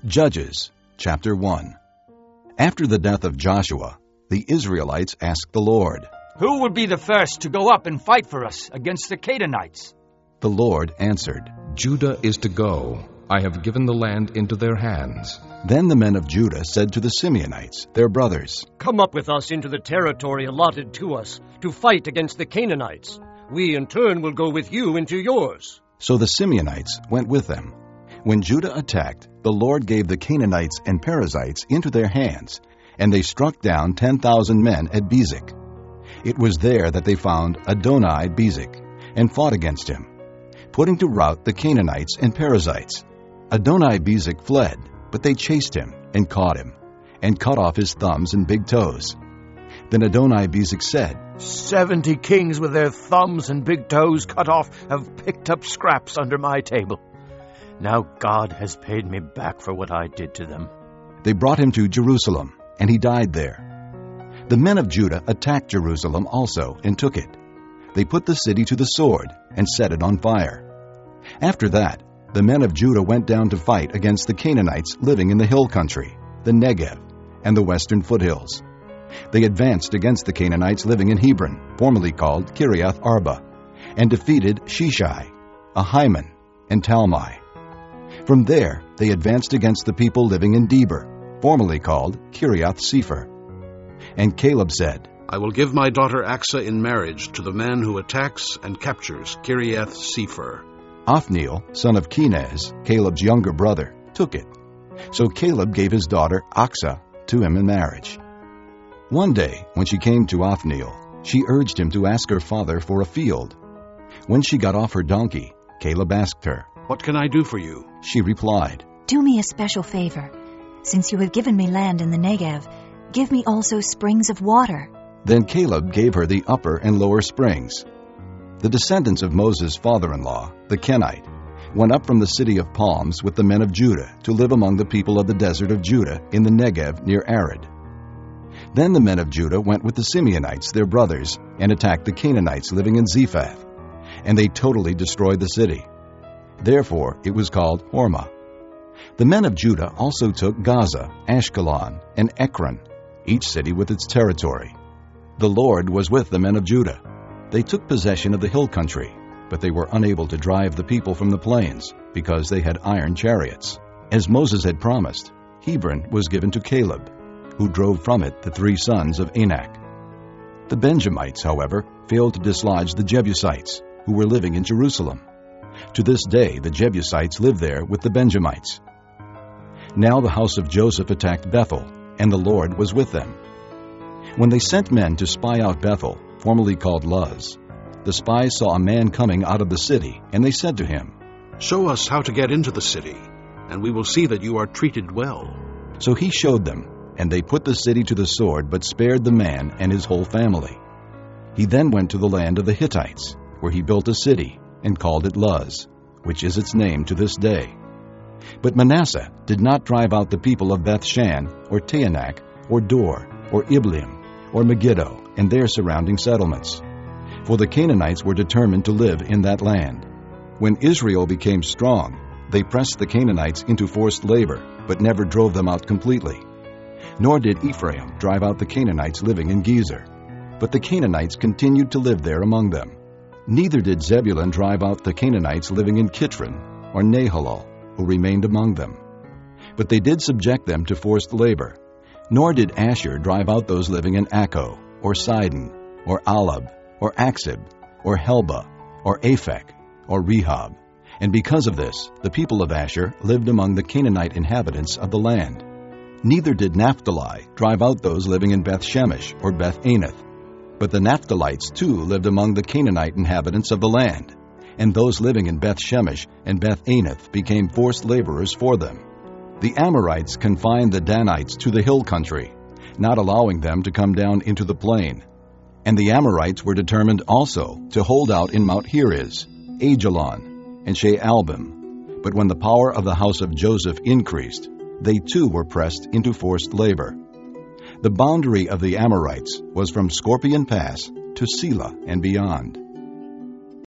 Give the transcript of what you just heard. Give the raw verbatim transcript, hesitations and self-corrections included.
Judges, chapter one. After the death of Joshua, the Israelites asked the Lord, "Who will be the first to go up and fight for us against the Canaanites?" The Lord answered, Judah is to go. I have given the land into their hands. Then the men of Judah said to the Simeonites, their brothers, "Come up with us into the territory allotted to us to fight against the Canaanites. We in turn will go with you into yours." So the Simeonites went with them. When Judah attacked, the Lord gave the Canaanites and Perizzites into their hands, and they struck down ten thousand men at Bezek. It was there that they found Adoni-Bezek, and fought against him, putting to rout the Canaanites and Perizzites. Adoni-Bezek fled, but they chased him and caught him, and cut off his thumbs and big toes. Then Adoni-Bezek said, Seventy kings with their thumbs and big toes cut off have picked up scraps under my table. Now God has paid me back for what I did to them. They brought him to Jerusalem, and he died there. The men of Judah attacked Jerusalem also and took it. They put the city to the sword and set it on fire. After that, the men of Judah went down to fight against the Canaanites living in the hill country, the Negev, and the western foothills. They advanced against the Canaanites living in Hebron, formerly called Kiriath Arba, and defeated Sheshai, Ahiman, and Talmai. From there, they advanced against the people living in Debir, formerly called Kiriath Sepher. And Caleb said, I will give my daughter Achsah in marriage to the man who attacks and captures Kiriath Sepher. Othniel, son of Kenaz, Caleb's younger brother, took it. So Caleb gave his daughter Achsah to him in marriage. One day, when she came to Othniel, she urged him to ask her father for a field. When she got off her donkey, Caleb asked her, What can I do for you? She replied, Do me a special favor. Since you have given me land in the Negev, give me also springs of water. Then Caleb gave her the upper and lower springs. The descendants of Moses' father-in-law, the Kenite, went up from the city of palms with the men of Judah to live among the people of the desert of Judah in the Negev near Arad. Then the men of Judah went with the Simeonites, their brothers, and attacked the Canaanites living in Zephath, and they totally destroyed the city. Therefore it was called Hormah. The men of Judah also took Gaza, Ashkelon, and Ekron, each city with its territory. The Lord was with the men of Judah. They took possession of the hill country, but they were unable to drive the people from the plains, because they had iron chariots. As Moses had promised, Hebron was given to Caleb, who drove from it the three sons of Anak. The Benjamites, however, failed to dislodge the Jebusites, who were living in Jerusalem. To this day the Jebusites live there with the Benjamites. Now the house of Joseph attacked Bethel, and the Lord was with them. When they sent men to spy out Bethel, formerly called Luz, the spies saw a man coming out of the city, and they said to him, Show us how to get into the city, and we will see that you are treated well. So he showed them, and they put the city to the sword, but spared the man and his whole family. He then went to the land of the Hittites, where he built a city, and called it Luz, which is its name to this day. But Manasseh did not drive out the people of Bethshan, or Taanach, or Dor, or Ibleam, or Megiddo, and their surrounding settlements. For the Canaanites were determined to live in that land. When Israel became strong, they pressed the Canaanites into forced labor, but never drove them out completely. Nor did Ephraim drive out the Canaanites living in Gezer, but the Canaanites continued to live there among them. Neither did Zebulun drive out the Canaanites living in Kitron or Nahalal, who remained among them. But they did subject them to forced labor. Nor did Asher drive out those living in Akko, or Sidon, or Alab, or Aksib, or Helba, or Aphek, or Rehob. And because of this, the people of Asher lived among the Canaanite inhabitants of the land. Neither did Naphtali drive out those living in Beth-Shemesh or Beth-Anath. But the Naphtalites too lived among the Canaanite inhabitants of the land, and those living in Beth-Shemesh and Beth-Anath became forced laborers for them. The Amorites confined the Danites to the hill country, not allowing them to come down into the plain. And the Amorites were determined also to hold out in Mount Heriz, Ajalon, and Shaalbim. But when the power of the house of Joseph increased, they too were pressed into forced labor. The boundary of the Amorites was from Scorpion Pass to Selah and beyond.